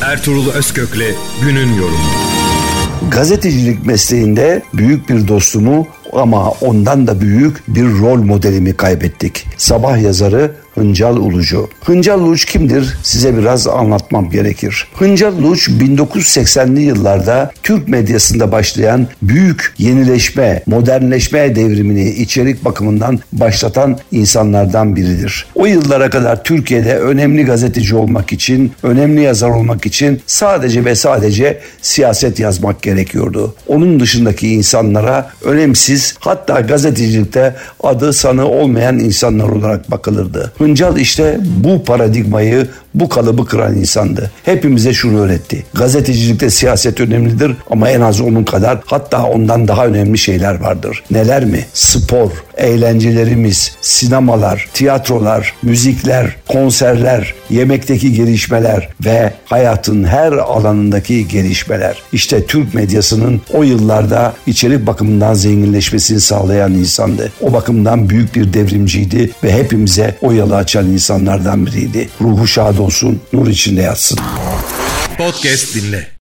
Ertuğrul Özkök'le günün yorumu. Gazetecilik mesleğinde büyük bir dostumu ama ondan da büyük bir rol modelimi kaybettik. Sabah yazarı Hıncal Ulucu. Hıncal Uluç kimdir? Size biraz anlatmam gerekir. Hıncal Uluç 1980'li yıllarda Türk medyasında başlayan büyük yenileşme, modernleşme devrimini içerik bakımından başlatan insanlardan biridir. O yıllara kadar Türkiye'de önemli gazeteci olmak için, önemli yazar olmak için sadece ve sadece siyaset yazmak gerekiyordu. Onun dışındaki insanlara önemsiz, hatta gazetecilikte adı sanı olmayan insanlar olarak bakılırdı. Hıncal işte bu paradigmayı, bu kalıbı kıran insandı. Hepimize şunu öğretti. Gazetecilikte siyaset önemlidir ama en az onun kadar, hatta ondan daha önemli şeyler vardır. Neler mi? Spor, eğlencelerimiz, sinemalar, tiyatrolar, müzikler, konserler, yemekteki gelişmeler ve hayatın her alanındaki gelişmeler. İşte Türk medyasının o yıllarda içerik bakımından zenginleşmesini sağlayan insandı. O bakımdan büyük bir devrimciydi ve hepimize o yolu açan insanlardan biriydi. Ruhu şad olsun, nur içinde yatsın. Podcast dinle.